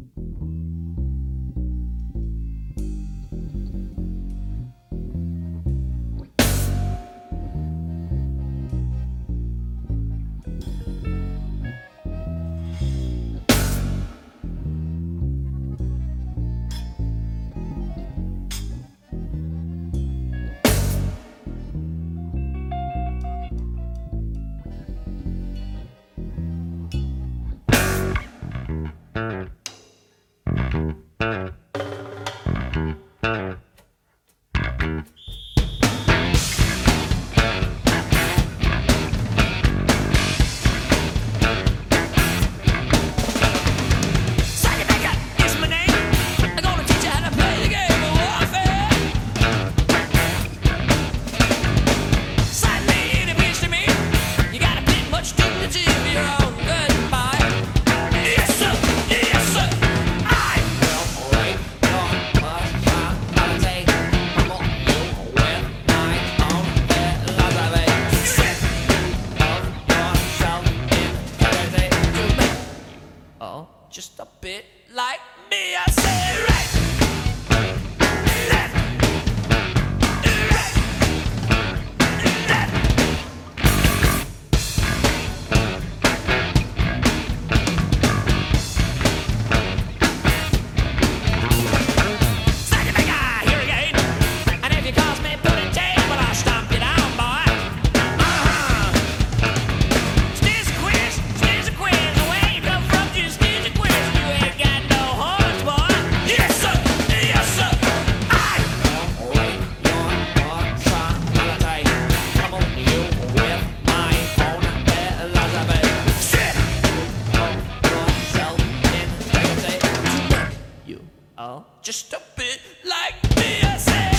Just a bit like me, I say right, left, right, left. Scientific, here again. And if you cause me putting tail, well, I'll stomp you down, boy. Sneeze a quiz, where you come from, just sneeze a quiz. You ain't got no horns, boy. Yes, sir, I rate your personality. Come on, you with my own philosophy. Shit! Yourself in legacy. You are just a bit like me, I say.